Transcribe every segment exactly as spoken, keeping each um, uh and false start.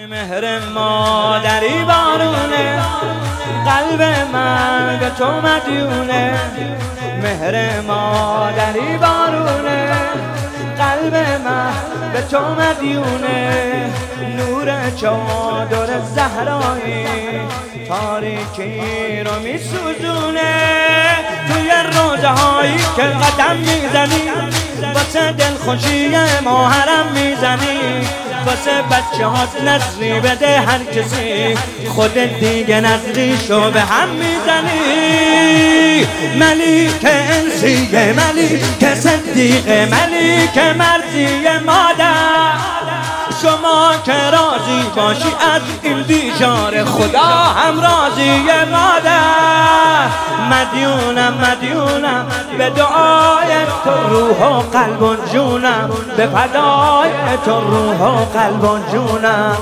مهر مادری بارونه، قلب من به تو مدیونه. مهر مادری بارونه، قلب من به تو مدیونه. نور چادر زهرایی تاریکی رو میسوزونه. توی روزه هایی که قدم میزنی، واسه دلخوشی ما حرم میزنی. واسه بچه هات نظری بده هر کسی، خودت دیگه نظریشو به هم میزنی. ملیک انسیه، ملیک صدیقه، ملیک مرزی مادر. شما که راضی باشی از این بیچاره، خدا هم راضی مادر. مدیونم مدیونم به دعای تو، روح و قلب و جونم به فدای تو، روح و قلب و جونم.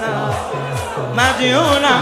مدیونم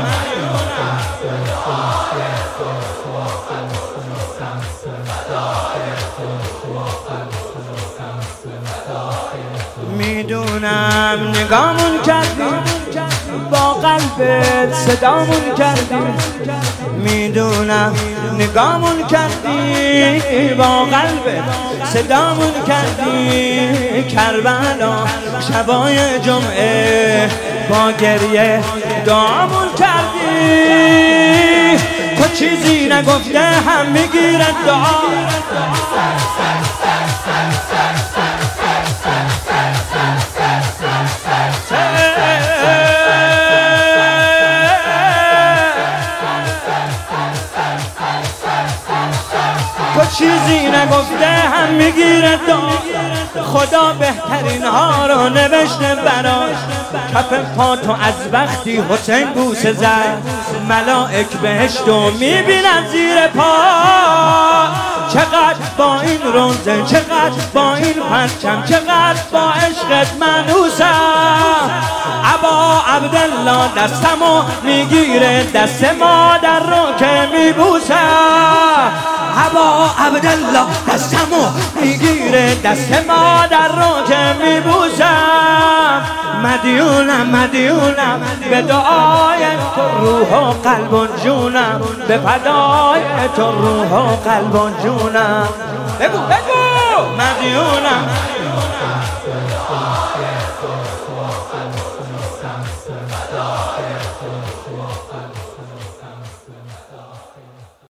میدونم نگامون کردی، با قلبت صدامون کردی. میدونم نگامون کردی، با قلبت صدامون کردی. کربلا شبای جمعه با گریه دعامون کردی. تو چیزی نگفته هم میگیره دعا. تو چیزی نگفته هم میگیره دعا. خدا بهترین ها رو نوشته براش. کف پا تو از وقتی حسین بوسه زد، ملائک بهشتو میبینن زیر پا. چقدر با این روزه، چقدر با این پرچم، چقدر با عشقت منوسم. ابا عبدالله دستمو میگیره، دست مادر رو که میبوسم. ابا عبدالله دستمو میگیره، دست مادر رو که میبوسم. مدیونم مدیونم به دعای تو، روح و قلب و جونم به فدای تو، روح و قلب و جونم. بگو بگو مدیونم.